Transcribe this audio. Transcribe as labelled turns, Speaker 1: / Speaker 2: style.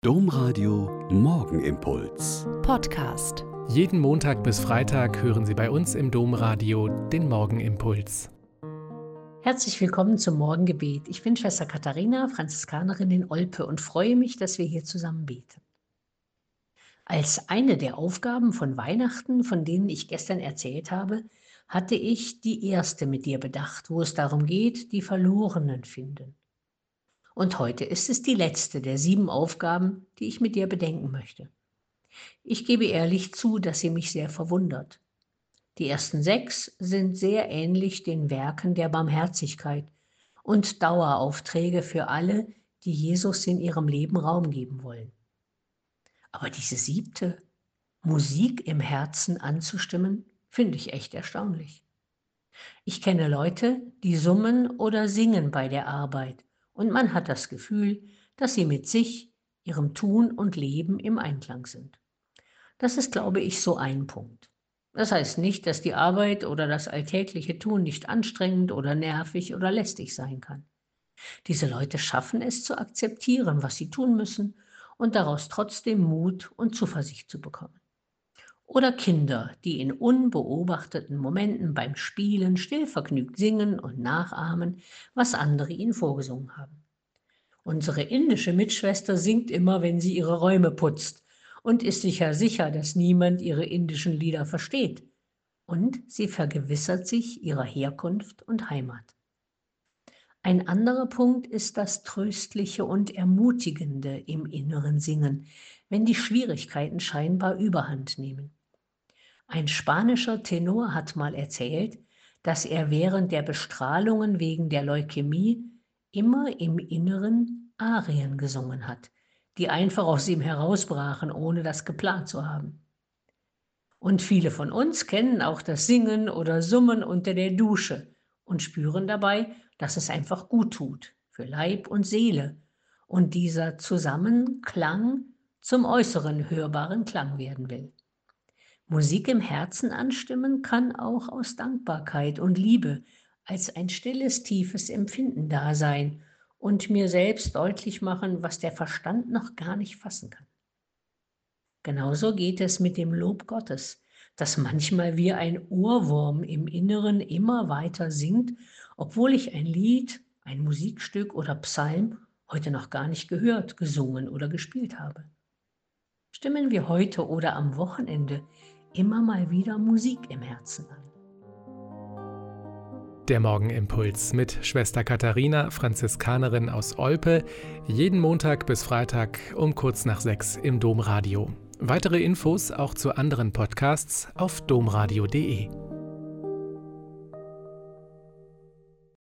Speaker 1: Domradio Morgenimpuls.
Speaker 2: Podcast.
Speaker 3: Jeden Montag bis Freitag hören Sie bei uns im Domradio den Morgenimpuls.
Speaker 4: Herzlich willkommen zum Morgengebet. Ich bin Schwester Katharina, Franziskanerin in Olpe und freue mich, dass wir hier zusammen beten. Als eine der Aufgaben von Weihnachten, von denen ich gestern erzählt habe, hatte ich die erste mit dir bedacht, wo es darum geht, die Verlorenen finden. Und heute ist es die letzte der 7 Aufgaben, die ich mit dir bedenken möchte. Ich gebe ehrlich zu, dass sie mich sehr verwundert. Die ersten 6 sind sehr ähnlich den Werken der Barmherzigkeit und Daueraufträge für alle, die Jesus in ihrem Leben Raum geben wollen. Aber diese 7., Musik im Herzen anzustimmen, finde ich echt erstaunlich. Ich kenne Leute, die summen oder singen bei der Arbeit und man hat das Gefühl, dass sie mit sich, ihrem Tun und Leben im Einklang sind. Das ist, glaube ich, so ein Punkt. Das heißt nicht, dass die Arbeit oder das alltägliche Tun nicht anstrengend oder nervig oder lästig sein kann. Diese Leute schaffen es zu akzeptieren, was sie tun müssen und daraus trotzdem Mut und Zuversicht zu bekommen. Oder Kinder, die in unbeobachteten Momenten beim Spielen stillvergnügt singen und nachahmen, was andere ihnen vorgesungen haben. Unsere indische Mitschwester singt immer, wenn sie ihre Räume putzt und ist sicher, dass niemand ihre indischen Lieder versteht. Und sie vergewissert sich ihrer Herkunft und Heimat. Ein anderer Punkt ist das Tröstliche und Ermutigende im inneren Singen, wenn die Schwierigkeiten scheinbar Überhand nehmen. Ein spanischer Tenor hat mal erzählt, dass er während der Bestrahlungen wegen der Leukämie immer im Inneren Arien gesungen hat, die einfach aus ihm herausbrachen, ohne das geplant zu haben. Und viele von uns kennen auch das Singen oder Summen unter der Dusche und spüren dabei, dass es einfach gut tut, für Leib und Seele, und dieser Zusammenklang zum äußeren hörbaren Klang werden will. Musik im Herzen anstimmen kann auch aus Dankbarkeit und Liebe als ein stilles, tiefes Empfinden da sein und mir selbst deutlich machen, was der Verstand noch gar nicht fassen kann. Genauso geht es mit dem Lob Gottes, das manchmal wie ein Ohrwurm im Inneren immer weiter singt, obwohl ich ein Lied, ein Musikstück oder Psalm heute noch gar nicht gehört, gesungen oder gespielt habe. Stimmen wir heute oder am Wochenende immer mal wieder Musik im Herzen an.
Speaker 3: Der Morgenimpuls mit Schwester Katharina, Franziskanerin aus Olpe, jeden Montag bis Freitag um kurz nach 6 im Domradio. Weitere Infos auch zu anderen Podcasts auf domradio.de.